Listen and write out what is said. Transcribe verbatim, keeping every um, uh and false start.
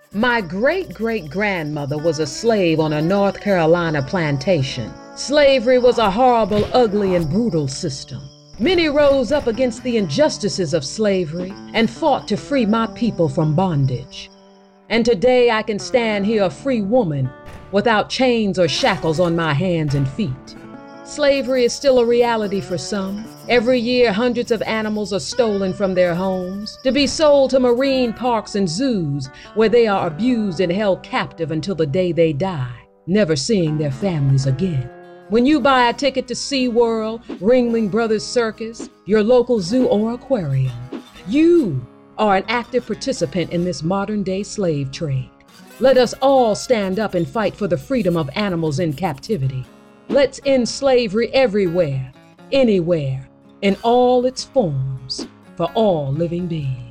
My great-great-grandmother was a slave on a North Carolina plantation. Slavery was a horrible, ugly, and brutal system. Many rose up against the injustices of slavery and fought to free my people from bondage. And today I can stand here a free woman without chains or shackles on my hands and feet. Slavery is still a reality for some. Every year, hundreds of animals are stolen from their homes to be sold to marine parks and zoos where they are abused and held captive until the day they die, never seeing their families again. When you buy a ticket to SeaWorld, Ringling Brothers Circus, your local zoo or aquarium, you are an active participant in this modern-day slave trade. Let us all stand up and fight for the freedom of animals in captivity. Let's end slavery everywhere, anywhere, in all its forms, for all living beings.